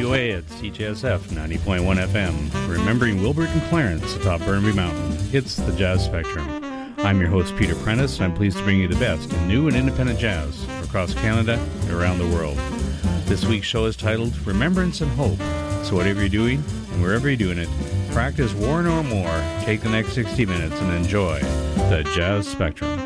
away at CJSF 90.1 FM, remembering Wilbert and Clarence atop Burnaby Mountain. It's the Jazz Spectrum. I'm your host, Peter Prentice, and I'm pleased to bring you the best in new and independent jazz across Canada and around the world. This week's show is titled Remembrance and Hope. So whatever you're doing and wherever you're doing it, practice War No More, take the next 60 minutes and enjoy the Jazz Spectrum.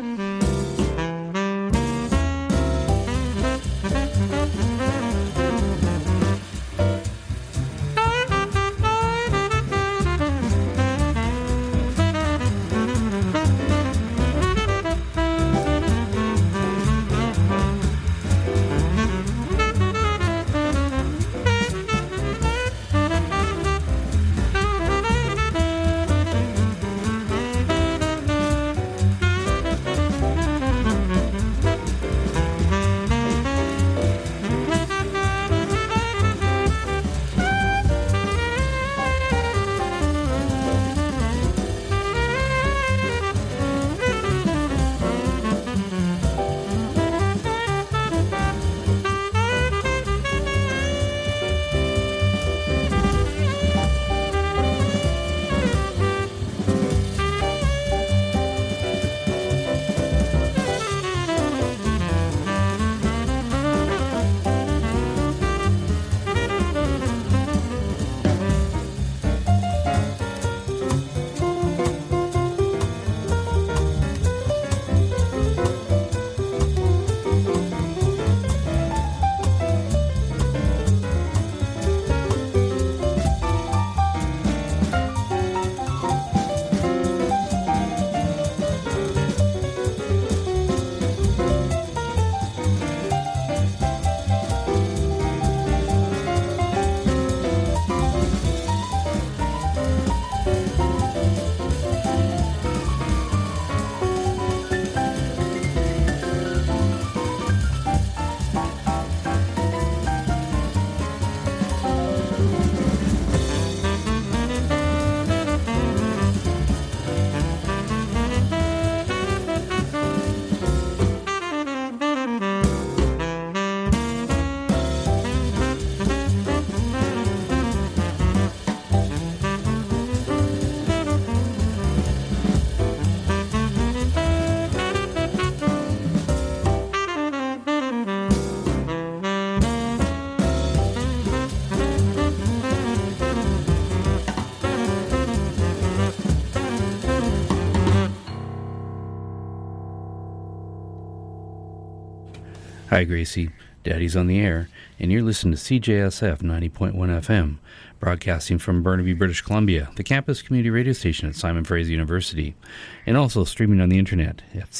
Hi, Gracie. Daddy's on the air, and you're listening to CJSF 90.1 FM, broadcasting from Burnaby, British Columbia, the campus community radio station at Simon Fraser University, and also streaming on the internet at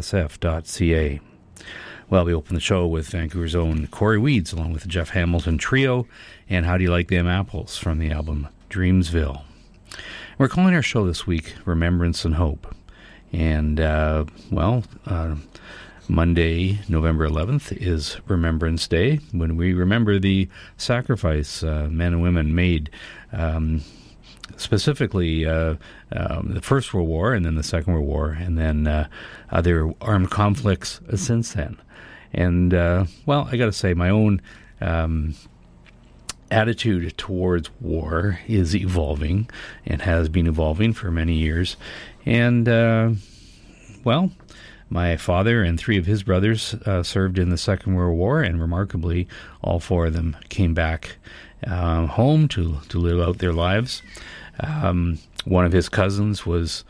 cjsf.ca. Well, we open the show with Vancouver's own Corey Weeds, along with the Jeff Hamilton Trio, and How Do You Like Them Apples from the album Dreamsville. We're calling our show this week Remembrance and Hope. And, Monday, November 11th, is Remembrance Day, when we remember the sacrifice men and women made, specifically the First World War and then the Second World War, and then other armed conflicts since then. And, I got to say, my own attitude towards war is evolving and has been evolving for many years. And, my father and three of his brothers served in the Second World War, and remarkably, all four of them came back home to live out their lives. One of his cousins was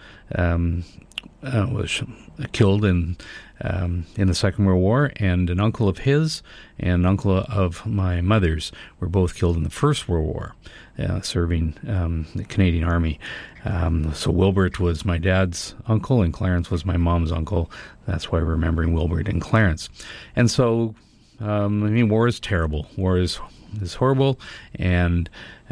killed in the Second World War, and an uncle of his and an uncle of my mother's were both killed in the First World War, serving the Canadian Army. So Wilbert was my dad's uncle, and Clarence was my mom's uncle. That's why we're remembering Wilbert and Clarence. And so, war is terrible. War is horrible, and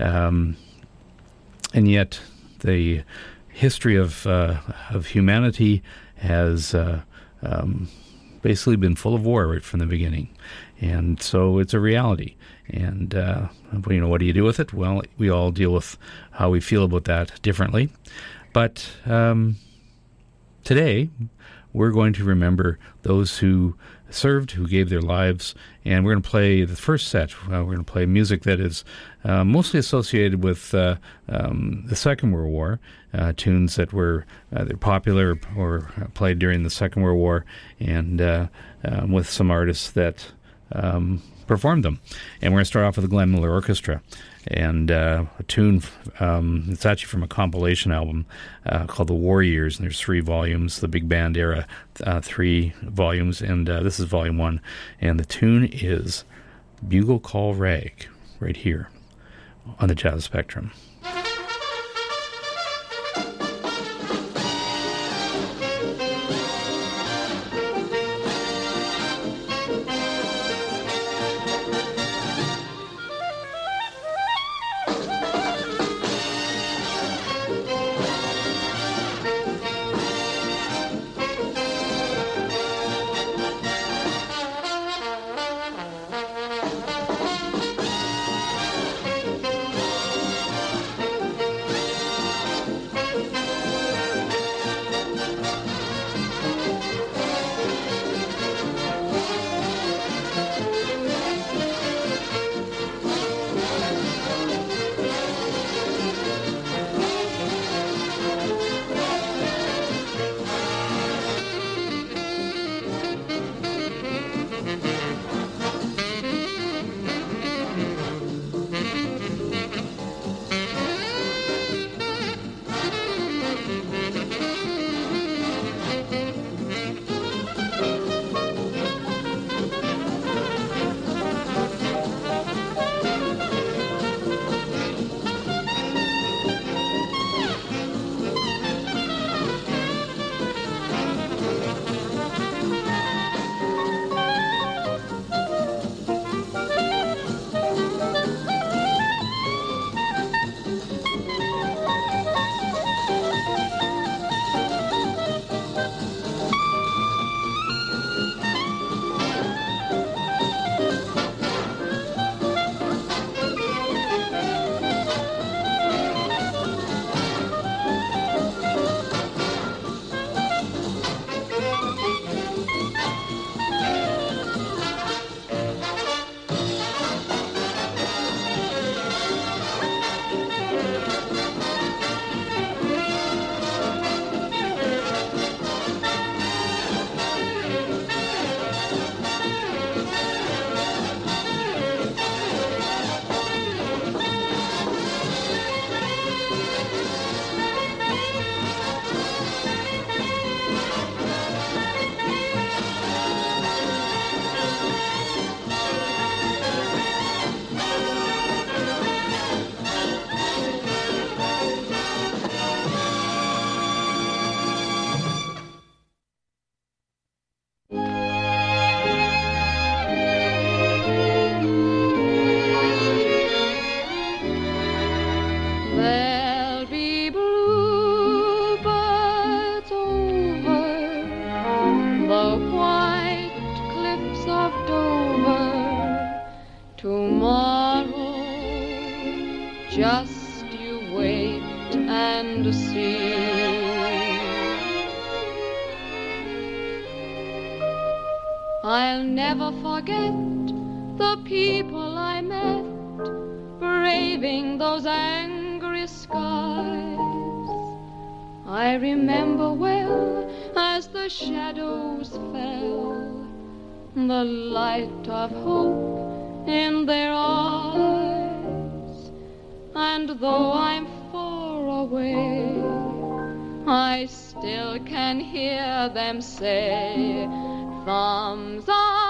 yet the history of humanity has basically been full of war right from the beginning. And so it's a reality. And, what do you do with it? Well, we all deal with how we feel about that differently. But today, we're going to remember those who served, who gave their lives, and we're going to play the first set. We're going to play music that is mostly associated with the Second World War, tunes that were either popular or played during the Second World War, and with some artists that performed them. And we're going to start off with the Glenn Miller Orchestra, and a tune, it's actually from a compilation album called The War Years, and there's 3 volumes, the big band era, 3 volumes, and this is volume 1, and the tune is Bugle Call Rag, right here on the Jazz Spectrum. Just you wait and see. I'll never forget the people I met, braving those angry skies. I remember well as the shadows fell, the light of hope in their eyes. And though I'm far away, I still can hear them say, thumbs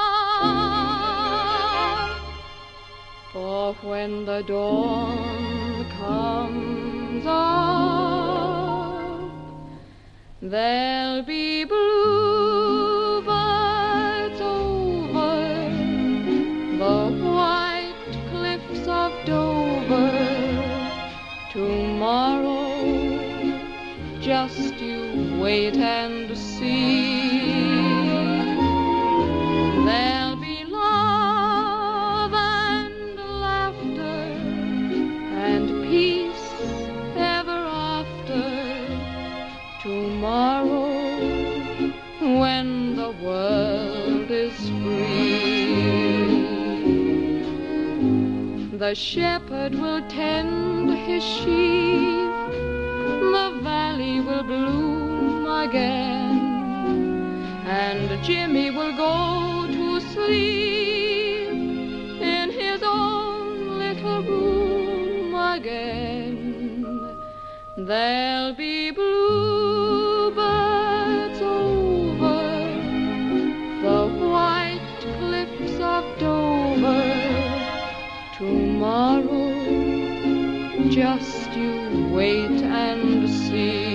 up. For when the dawn comes up, there'll be bluebirds over the white cliffs of Dover. Tomorrow, just you wait and see. There'll be love and laughter and peace ever after. Tomorrow, world is free. The shepherd will tend his sheep, the valley will bloom again, and Jimmy will go to sleep in his own little room again. There'll be bluebirds over the white cliffs of Dover. Tomorrow, just you wait and see.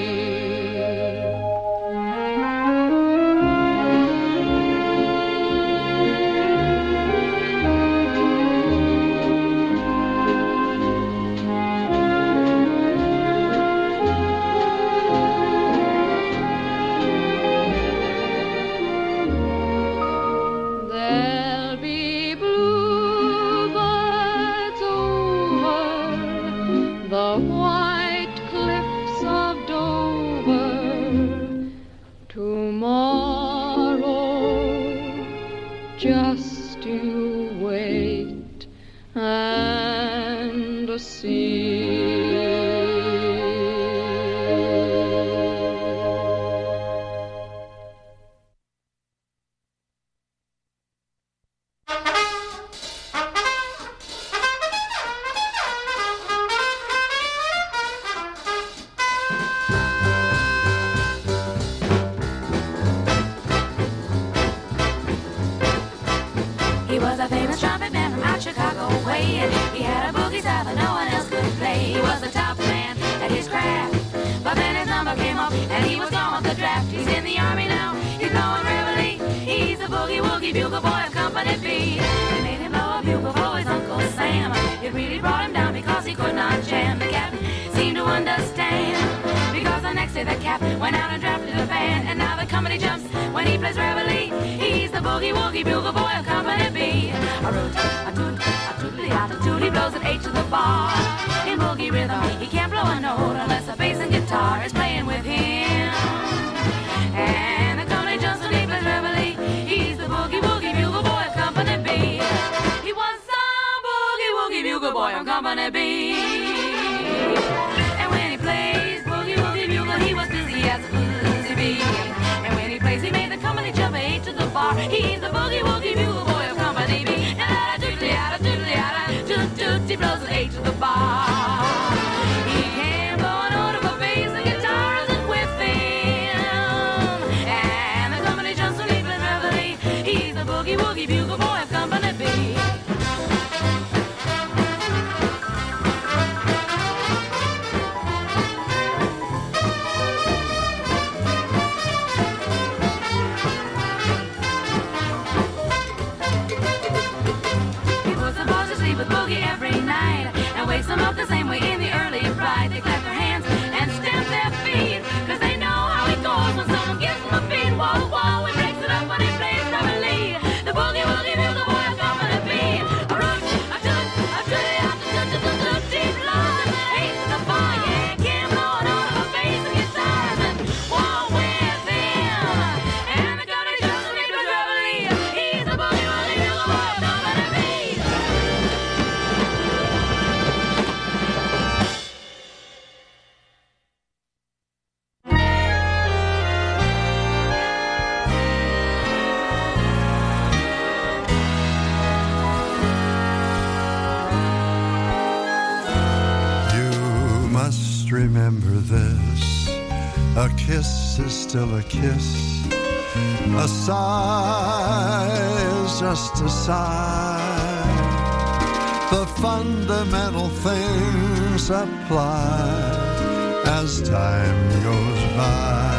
Remember this, a kiss is still a kiss, a sigh is just a sigh. The fundamental things apply as time goes by.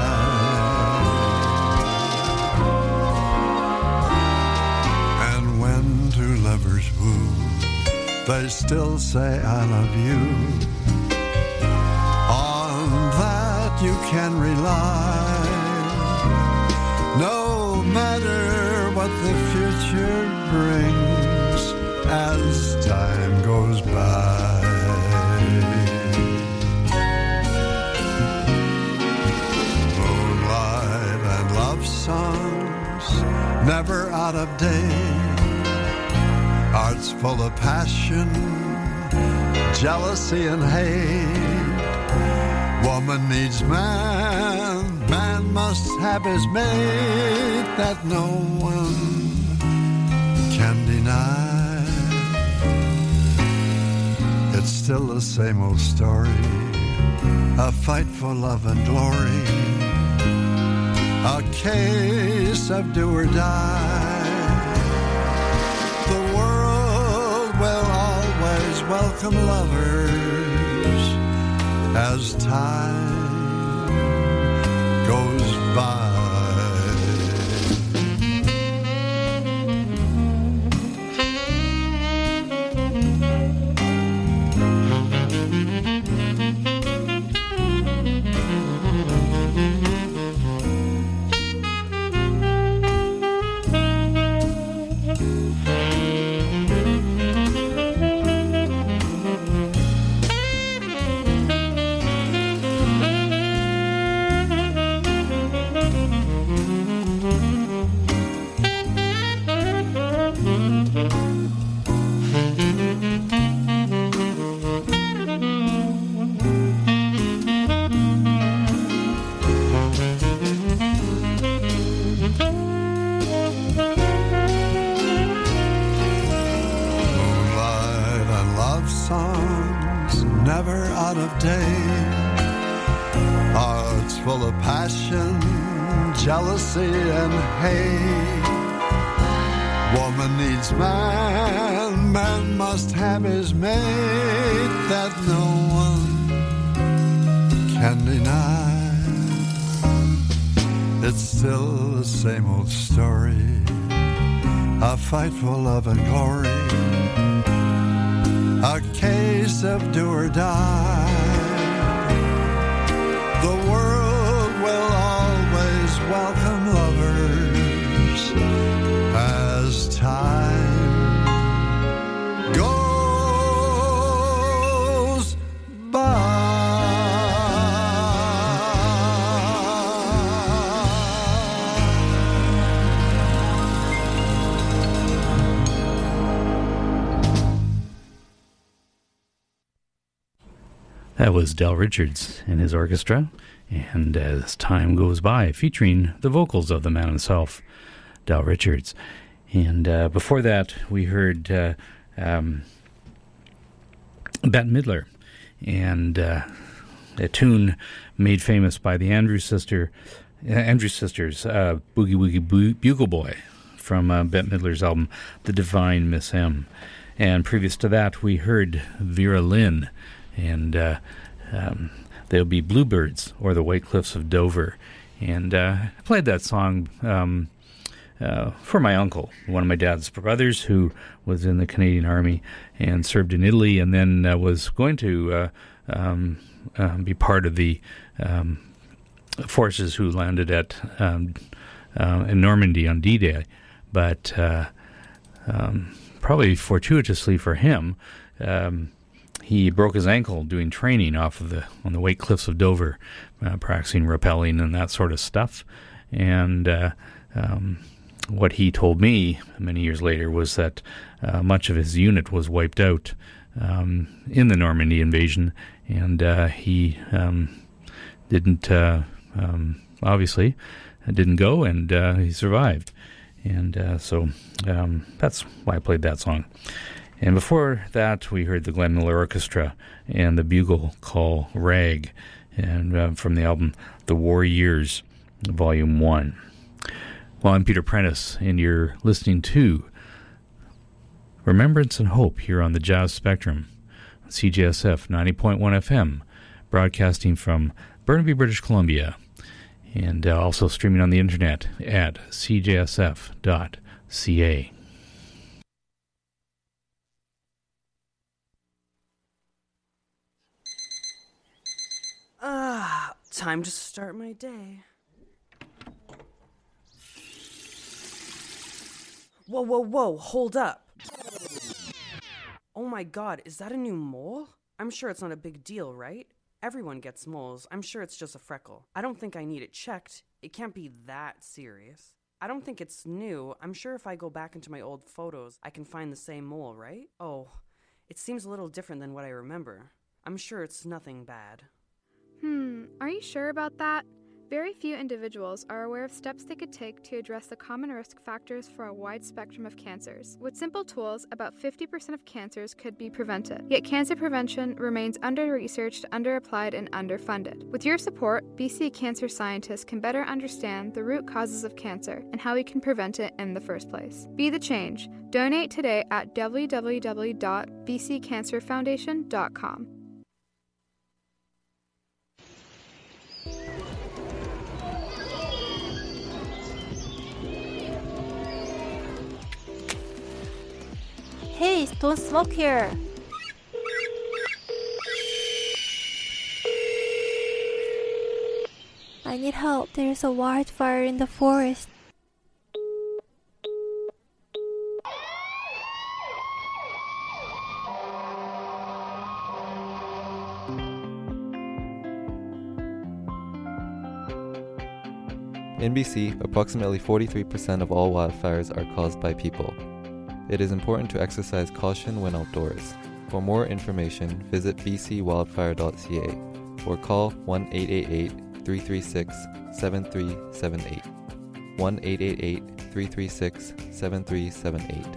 And when two lovers woo, they still say I love you. You can rely, no matter what the future brings as time goes by. Moonlight and love songs never out of date. Hearts full of passion, jealousy and hate. Woman needs man, man must have his mate that no one can deny. It's still the same old story, a fight for love and glory, a case of do or die. The world will always welcome lovers as time goes by. Jealousy and hate. Woman needs man, man must have his mate that no one can deny. It's still the same old story, a fight for love and glory, a case of do or die. The world will always welcome lovers as time goes by. That was Del Richards and his orchestra, and As Time Goes By, featuring the vocals of the man himself, Del Richards. And before that, we heard Bette Midler, and a tune made famous by the Andrews Sisters, Boogie Woogie Bugle Boy, from Bette Midler's album, The Divine Miss M. And previous to that, we heard Vera Lynn, and They'll Be Bluebirds, or The White Cliffs of Dover. And I played that song for my uncle, one of my dad's brothers, who was in the Canadian Army and served in Italy, and then was going to be part of the forces who landed at in Normandy on D-Day. But probably fortuitously for him, he broke his ankle doing training on the White Cliffs of Dover, practicing rappelling and that sort of stuff. And what he told me many years later was that much of his unit was wiped out in the Normandy invasion, and he didn't obviously didn't go, and he survived. And so that's why I played that song. And before that, we heard the Glenn Miller Orchestra and the bugle call Rag, and from the album The War Years, Volume 1. Well, I'm Peter Prentice, and you're listening to Remembrance and Hope here on the Jazz Spectrum, CJSF 90.1 FM, broadcasting from Burnaby, British Columbia, and also streaming on the internet at cjsf.ca. Time to start my day. Whoa, hold up. Oh my god, is that a new mole? I'm sure it's not a big deal, right? Everyone gets moles. I'm sure it's just a freckle. I don't think I need it checked. It can't be that serious. I don't think it's new. I'm sure if I go back into my old photos, I can find the same mole, right? Oh, it seems a little different than what I remember. I'm sure it's nothing bad. Are you sure about that? Very few individuals are aware of steps they could take to address the common risk factors for a wide spectrum of cancers. With simple tools, about 50% of cancers could be prevented. Yet cancer prevention remains under-researched, under-applied, and underfunded. With your support, BC cancer scientists can better understand the root causes of cancer and how we can prevent it in the first place. Be the change. Donate today at www.bccancerfoundation.com. Hey, don't smoke here. I need help. There's a wildfire in the forest. In BC, approximately 43% of all wildfires are caused by people. It is important to exercise caution when outdoors. For more information, visit bcwildfire.ca or call 1-888-336-7378. 1-888-336-7378.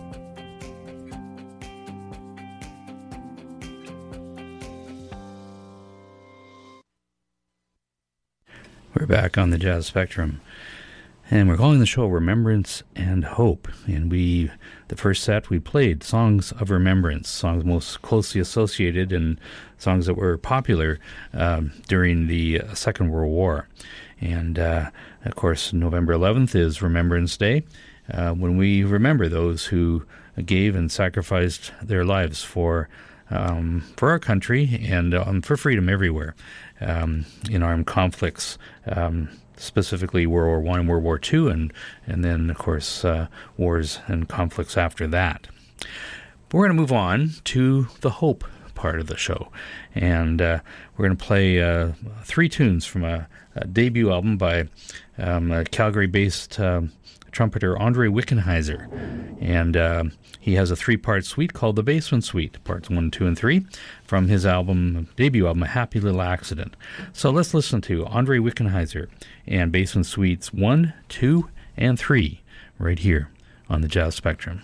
We're back on the Jazz Spectrum, and we're calling the show Remembrance and Hope. And the first set, we played songs of remembrance, songs most closely associated and songs that were popular during the Second World War. And, of course, November 11th is Remembrance Day, when we remember those who gave and sacrificed their lives for our country and for freedom everywhere. In armed conflicts, specifically World War I and World War II, and then, of course, wars and conflicts after that. But we're going to move on to the hope part of the show, and we're going to play 3 tunes from a debut album by a Calgary-based trumpeter Andre Wickenheiser, and he has a 3-part suite called the Basement Suite, parts 1, 2, and 3, from his debut album, A Happy Little Accident. So let's listen to Andre Wickenheiser and Basement Suites 1, 2, and 3 right here on the Jazz Spectrum.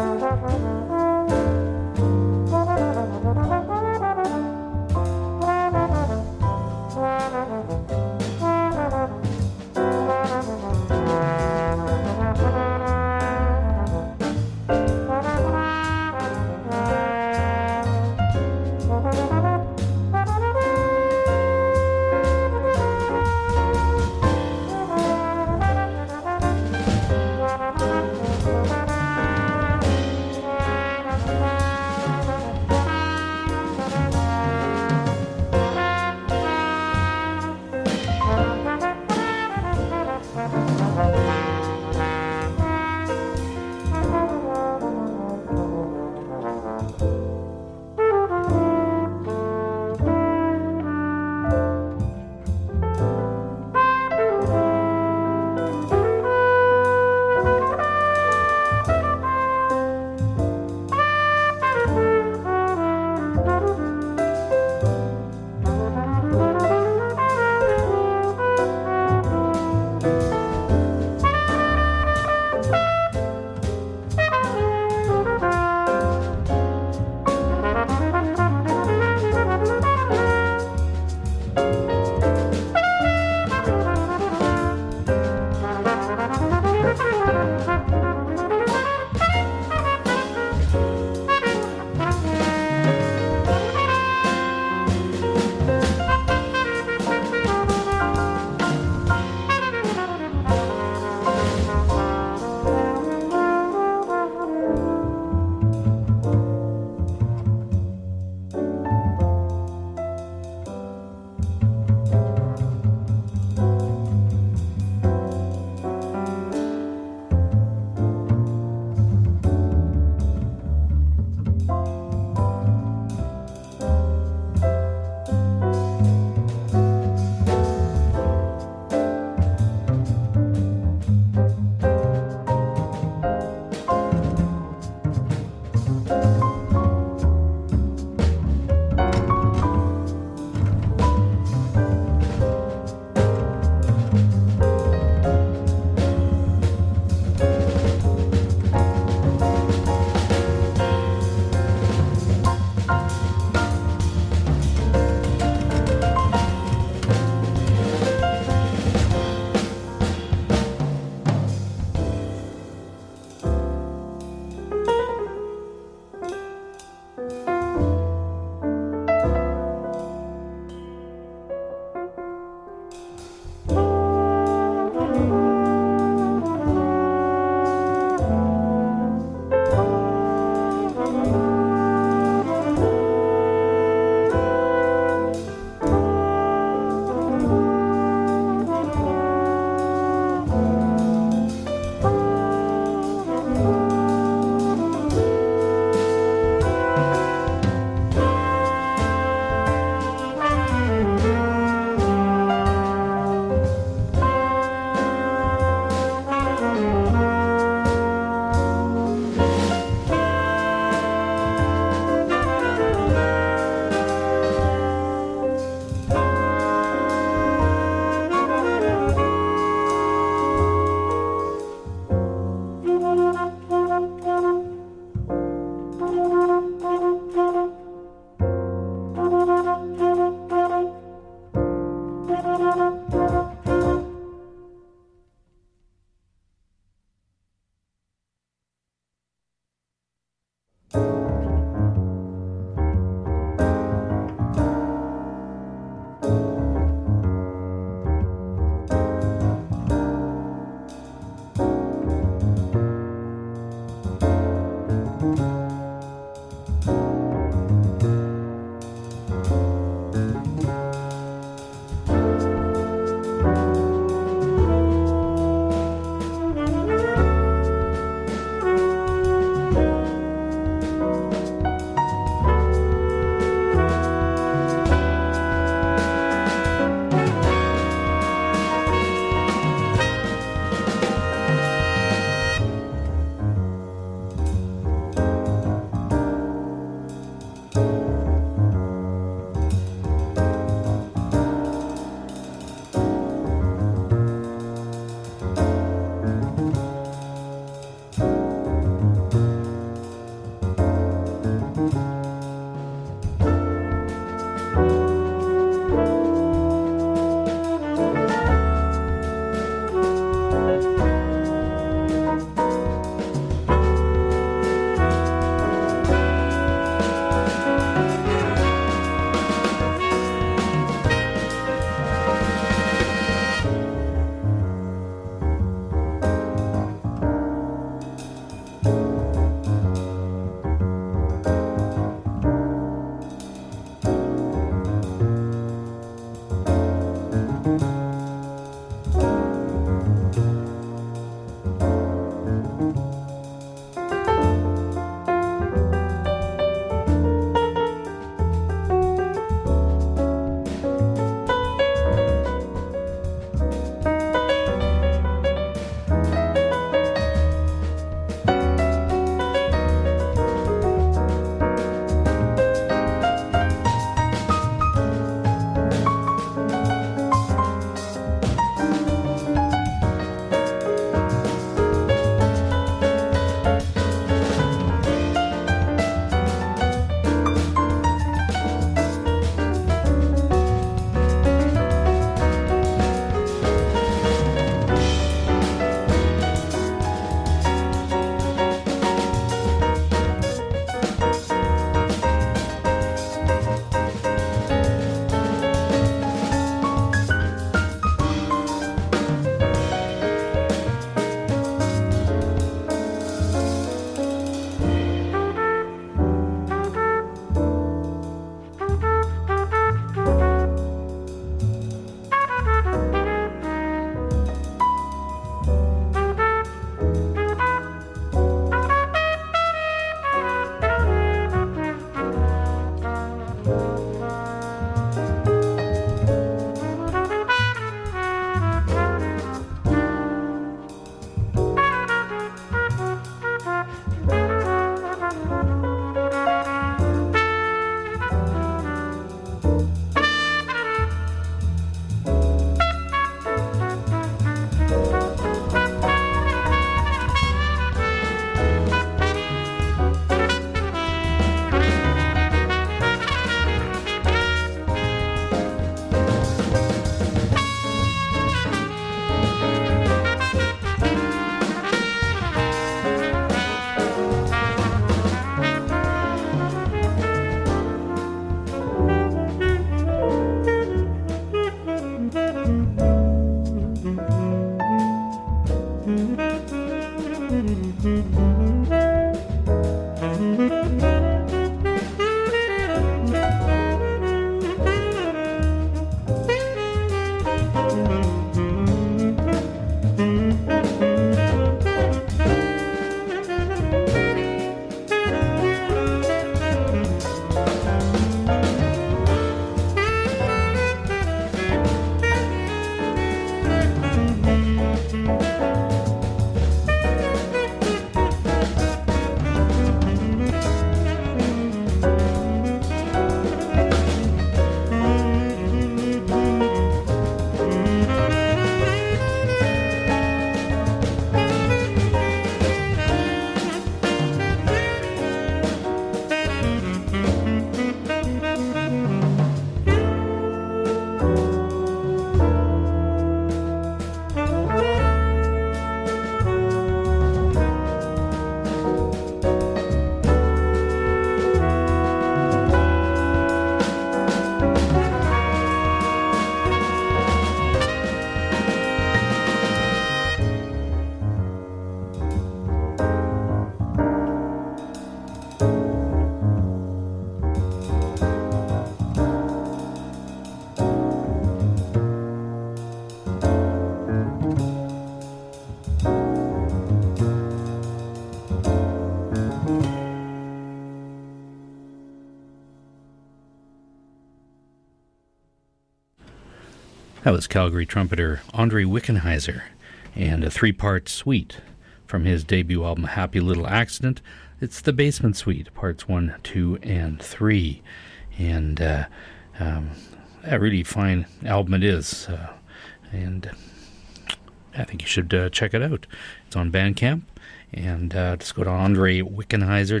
That was Calgary trumpeter Andre Wickenheiser and a three-part suite from his debut album Happy Little Accident. It's the Basement Suite, parts 1, 2, and 3. And a really fine album it is. And I think you should check it out. It's on Bandcamp. And just go to Andre Wickenheiser,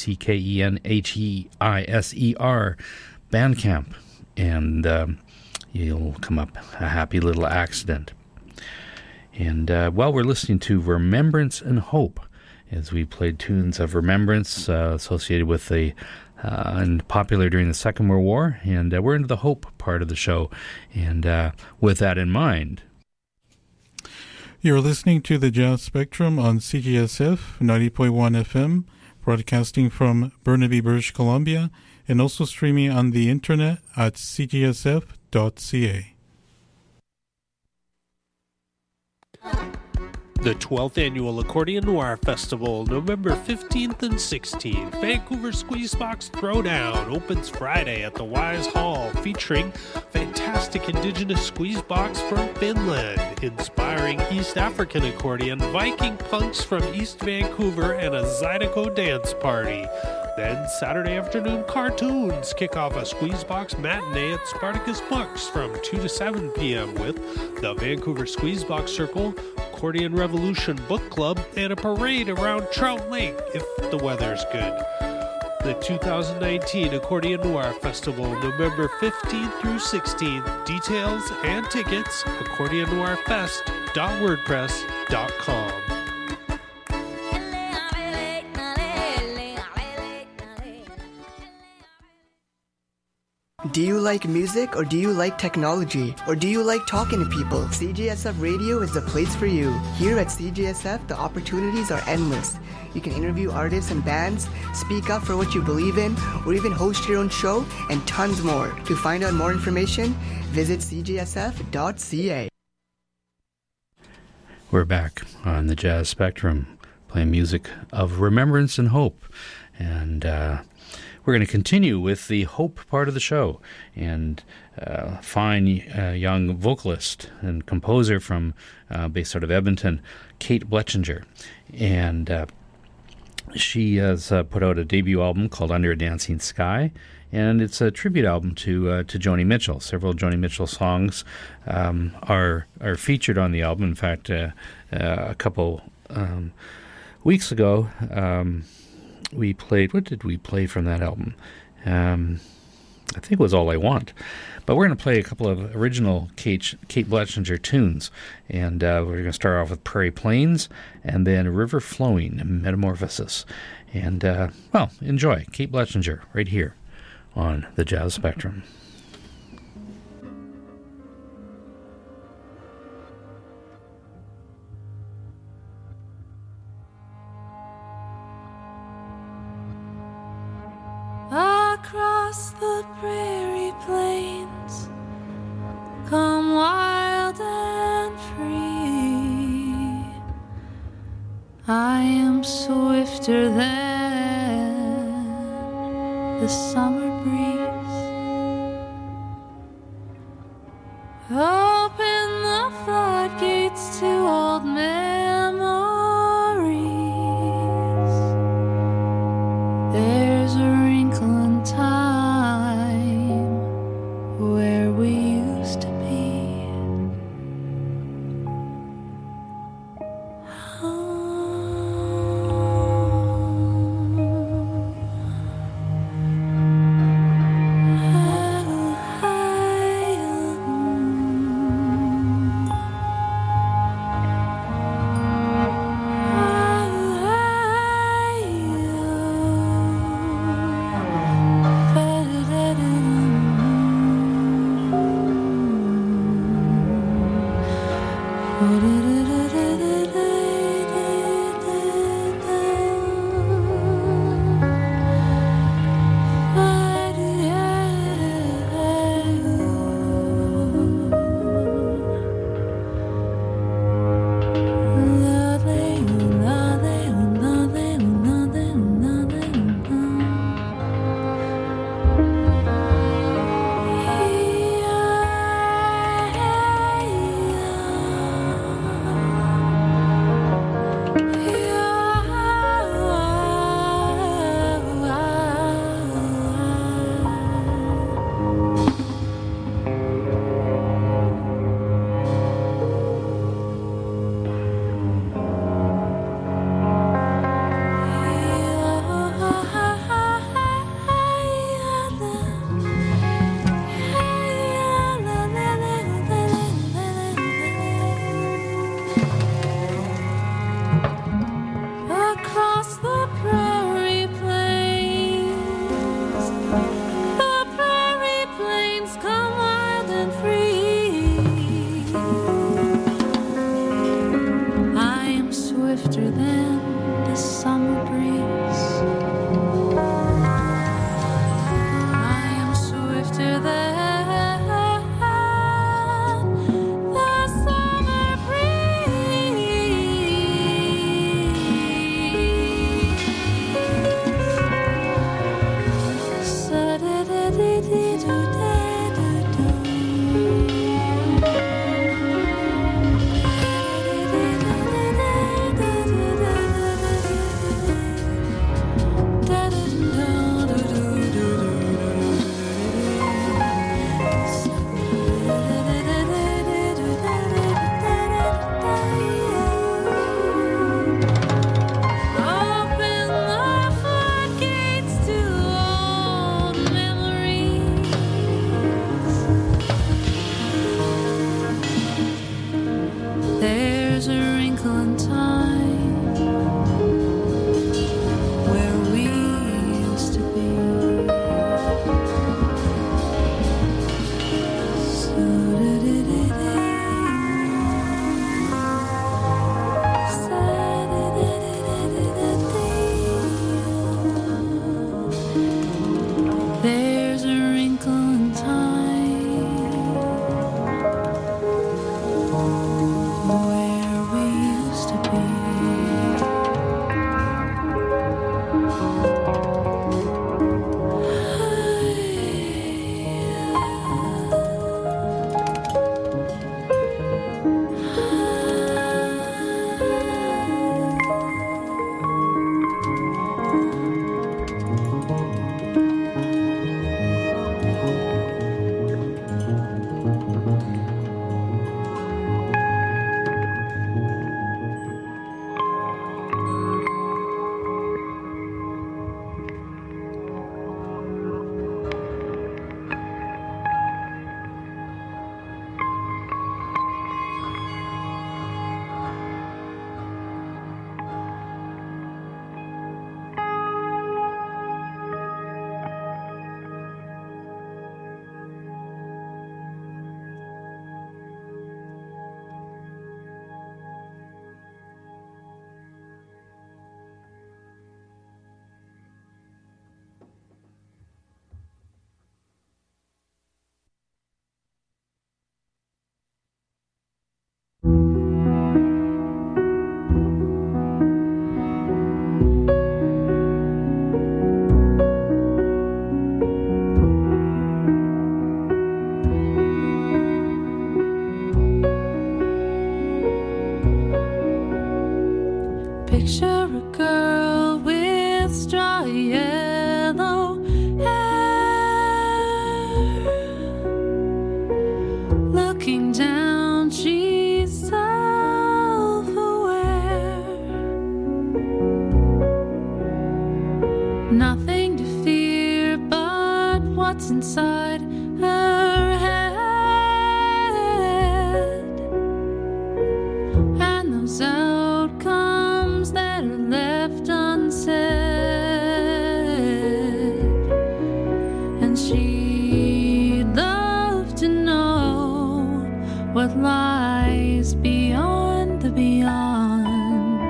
Wickenheiser, Bandcamp. And you'll come up A Happy Little Accident. And while we're listening to Remembrance and Hope, as we played tunes of remembrance associated with the and popular during the Second World War, and we're into the hope part of the show. And with that in mind, you're listening to the Jazz Spectrum on CJSF 90.1 FM, broadcasting from Burnaby, British Columbia, and also streaming on the internet at cjsf.ca. The 12th Annual Accordion Noir Festival, November 15th and 16th. Vancouver Squeezebox Throwdown opens Friday at the Wise Hall, featuring fantastic indigenous squeezebox from Finland, inspiring East African accordion, Viking punks from East Vancouver, and a Zydeco dance party. Then Saturday afternoon cartoons kick off a Squeezebox matinee at Spartacus Books from 2 to 7 p.m. with the Vancouver Squeezebox Circle, Accordion Revolution Book Club, and a parade around Trout Lake if the weather's good. The 2019 Accordion Noir Festival, November 15th through 16th. Details and tickets, accordionnoirfest.wordpress.com. Do you like music, or do you like technology, or do you like talking to people? CJSF Radio is the place for you. Here at CJSF, the opportunities are endless. You can interview artists and bands, speak up for what you believe in, or even host your own show, and tons more. To find out more information, visit cjsf.ca. We're back on the Jazz Spectrum, playing music of remembrance and hope. And we're going to continue with the hope part of the show, and fine young vocalist and composer from based out of Edmonton, Kate Bletchinger, and she has put out a debut album called Under a Dancing Sky, and it's a tribute album to Joni Mitchell. Several Joni Mitchell songs are featured on the album. In fact, a couple weeks ago, we played, what did we play from that album? I think it was All I Want. But we're going to play a couple of original Kate Bletchinger tunes. And we're going to start off with Prairie Plains and then River Flowing, Metamorphosis. And, well, enjoy Kate Bletchinger right here on the Jazz Spectrum. Across the prairie plains, come wild and free. I am swifter than the summer breeze. Open the floodgates to old memories. There's a wrinkle in time where we used to be. what's inside her head, and those outcomes that are left unsaid. And she'd love to know what lies beyond the beyond.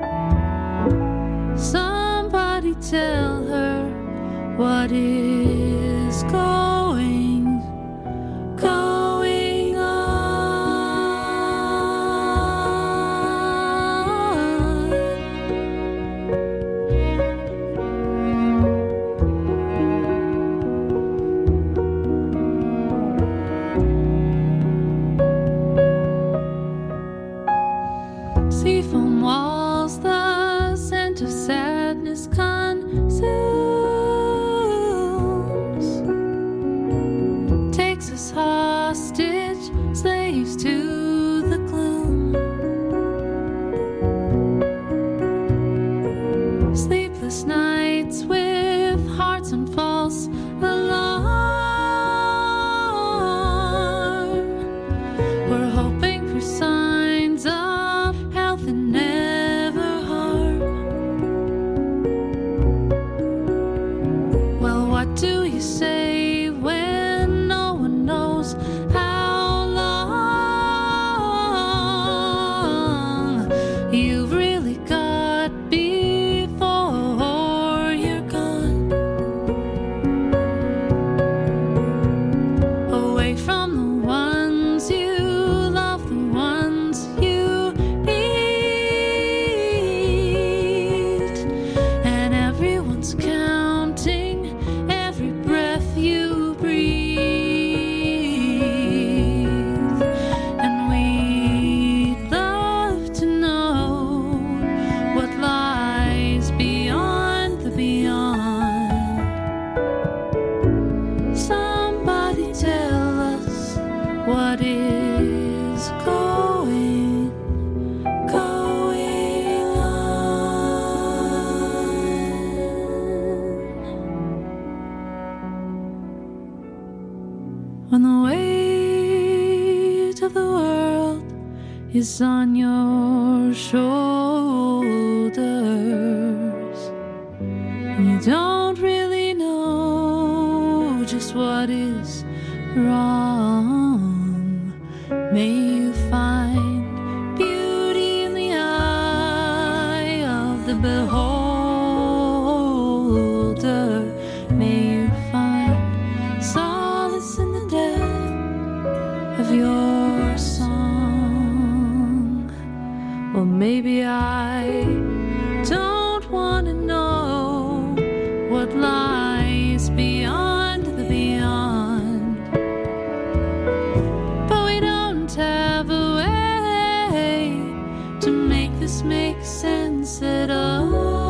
Somebody tell her what is going on. Seafoam walls, the scent of sadness consumes, takes us hostage, slaves to the gloom. Sleepless nights with hearts on false alarm. We're hoping for signs of health and never harm. Well, what do you say when no one knows how long you've really got before you're gone? Away from the ones you love, the ones you need, and everyone's counting every breath you breathe. And we'd love to know what lies beyond the beyond. Somebody tell us what is going on. When the weight of the world is on your shoulders, and you don't really know just what is wrong, may you find beauty in the eye of the beholder. May you find solace in the depth of your song. Well, maybe I don't want to know what lies beyond the beyond, but we don't have a way to make this make sense at all.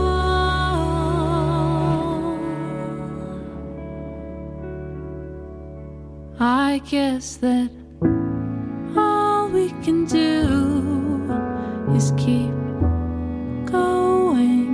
I guess that all we can do is keep going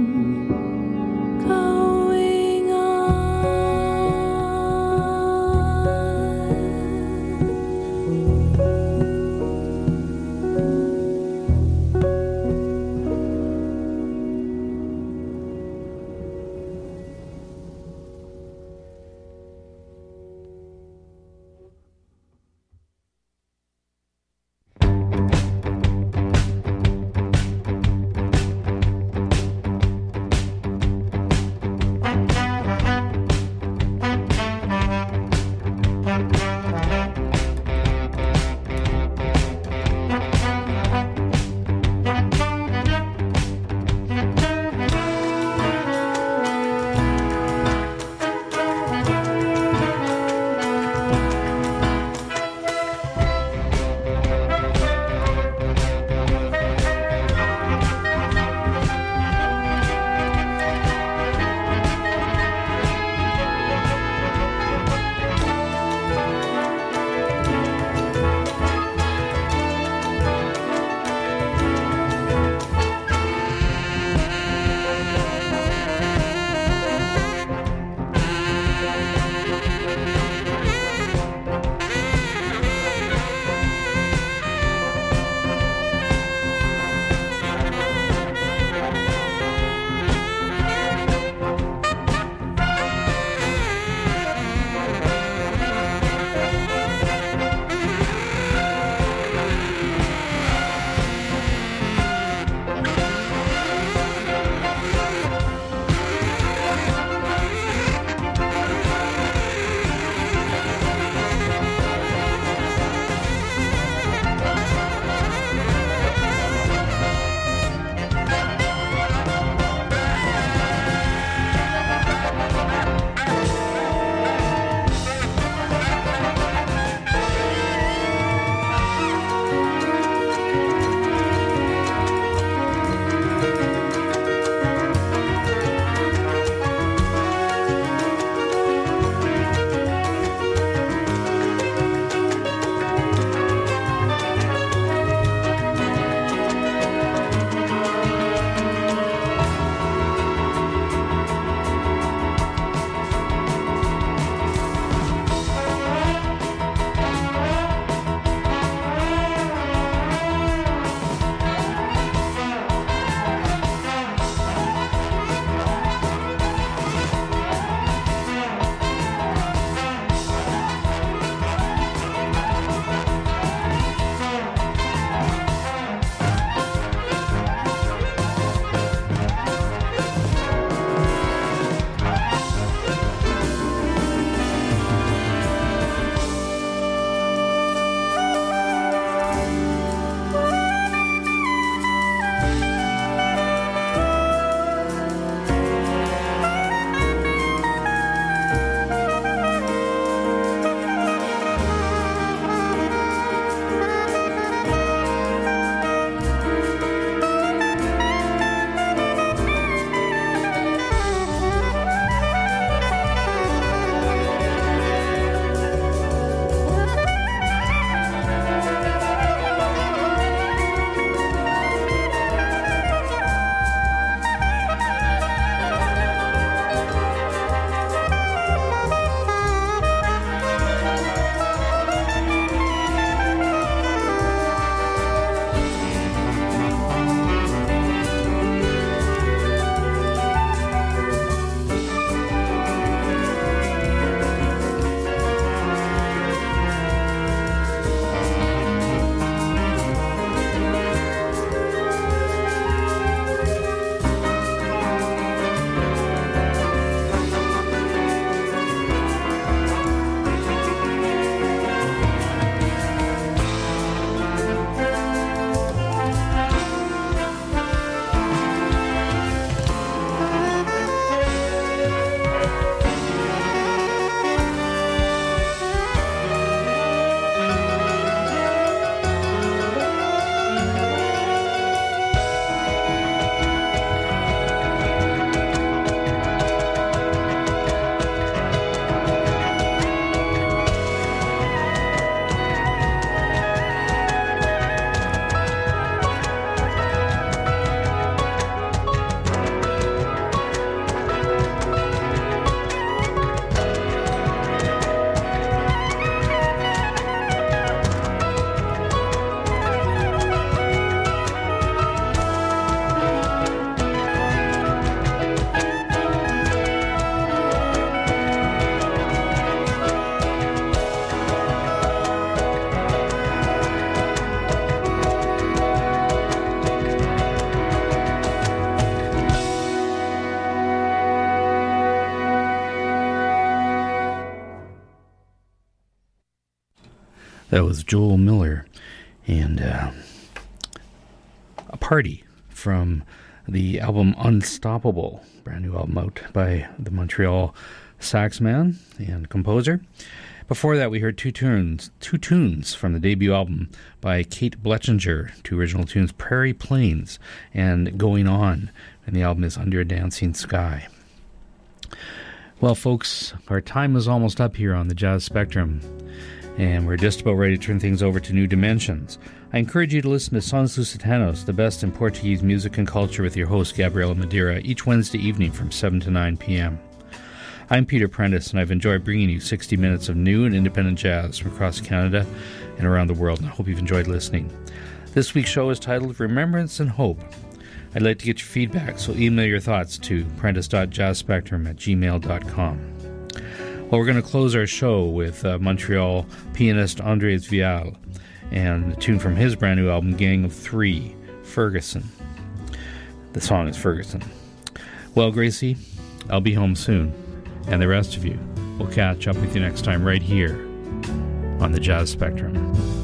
That was Joel Miller and A Party from the album Unstoppable, brand new album out by the Montreal sax man and composer. Before that, we heard two tunes from the debut album by Kate Bletchinger, two original tunes, Prairie Plains and Going On, and the album is Under a Dancing Sky. Well, folks, our time is almost up here on the Jazz Spectrum, and we're just about ready to turn things over to new dimensions. I encourage you to listen to Sons Lusitanos, the best in Portuguese music and culture, with your host, Gabriela Madeira, each Wednesday evening from 7 to 9 p.m. I'm Peter Prentice, and I've enjoyed bringing you 60 minutes of new and independent jazz from across Canada and around the world, and I hope you've enjoyed listening. This week's show is titled Remembrance and Hope. I'd like to get your feedback, so email your thoughts to prentice.jazzspectrum@gmail.com. Well, we're going to close our show with Montreal pianist Andres Vial and the tune from his brand new album, Gang of Three, Ferguson. The song is Ferguson. Well, Gracie, I'll be home soon. And the rest of you, we'll catch up with you next time right here on the Jazz Spectrum.